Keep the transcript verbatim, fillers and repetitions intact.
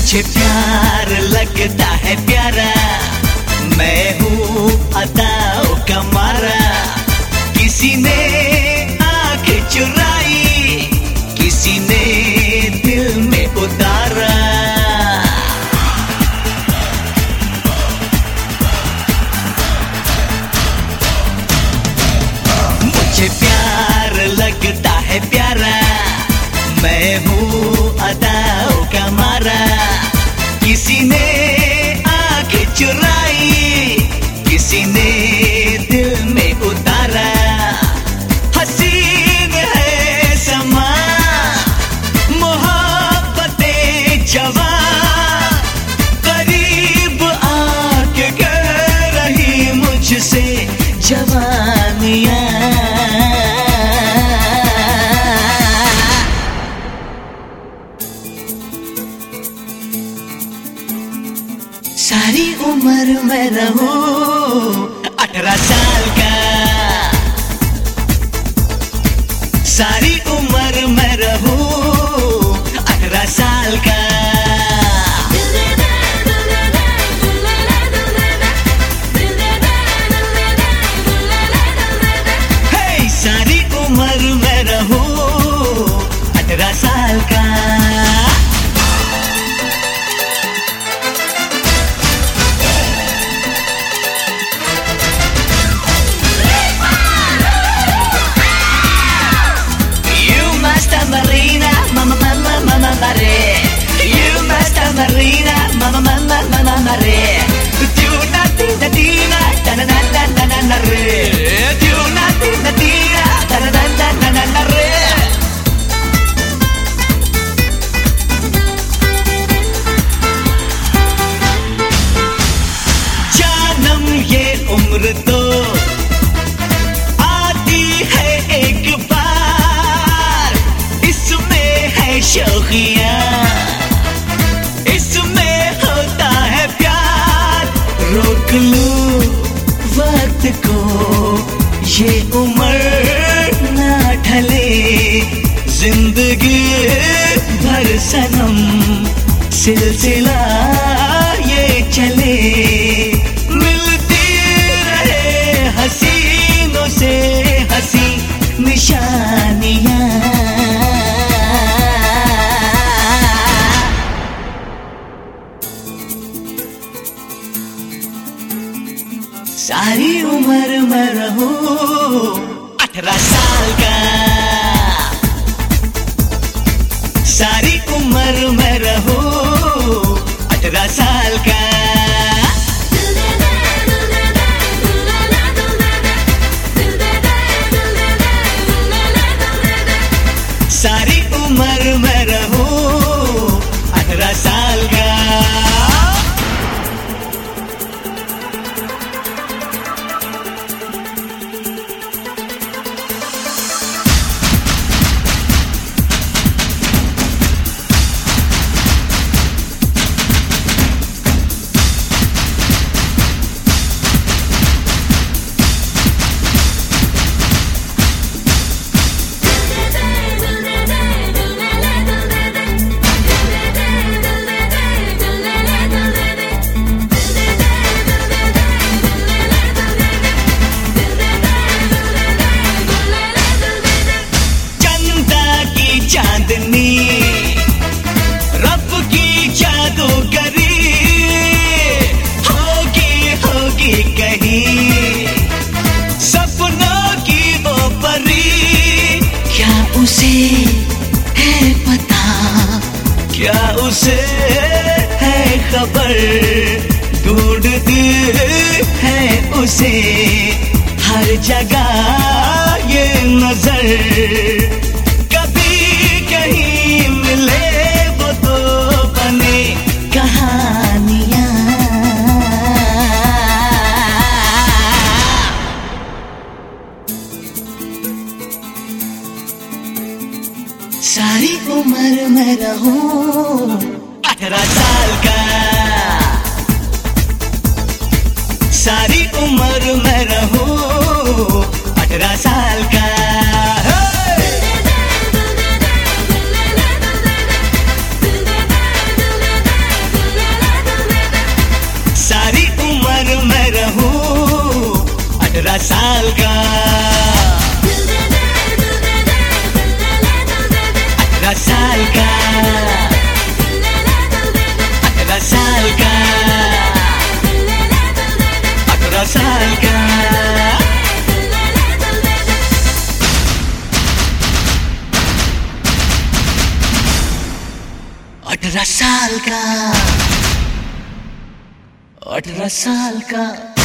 मुझे प्यार लगता है प्यारा, मैं हूँ अदाओं का मारा। किसी ने आँख चुराई, किसी ने दिल में उतारा। मुझे प्यार लगता है प्यारा, मैं हूँ अदाओं का मारा। किसी ने आँख चुराई, किसी ने दिल में उतारा। हसीन है समा, मोहब्बतें जवा, करीब आके कह रही मुझसे जवानियाँ। सारी उम्र मैं रहूं अठारह साल का, सारी उम्र मैं रहूं अठारह साल का। हे सारी उम्र मैं रहूं अठारह साल का। Marina, mama, mama, mama, mare. You master Marina, mama, mama, mama, mare. Tuna, tina, tina, ta na na na na na na re. Tuna, tina, tina, ta na na na na na na re. जानम ये उम्र तो आती है एक बार, इसमें है शौकियाँ, इसमें होता है प्यार। रोक लो वक्त को, ये उम्र ना ढले, जिंदगी भर सनम सिलसिला ये चले। मिलती रहे हसीनों से हसी निशानियाँ। सारी उम्र मैं रहूं अठारह साल का, सारी उम्र मैं रहूं अठारह साल का। सारी उम्र मैं रहूं अठारह साल का। चांदनी रब की जादूगरी होगी होगी कहीं, सपनों की वो परी। क्या उसे है पता, क्या उसे है खबर, ढूंढती है उसे हर जगह ये नजर। कहीं मिले वो तो बने कहानियाँ। सारी उम्र मैं रहूं अठारह साल का, सारी उम्र मैं रहूं अठारह साल का। साल का अठारह साल का अठारह साल का अठारह साल का अठारह साल का अठारह साल का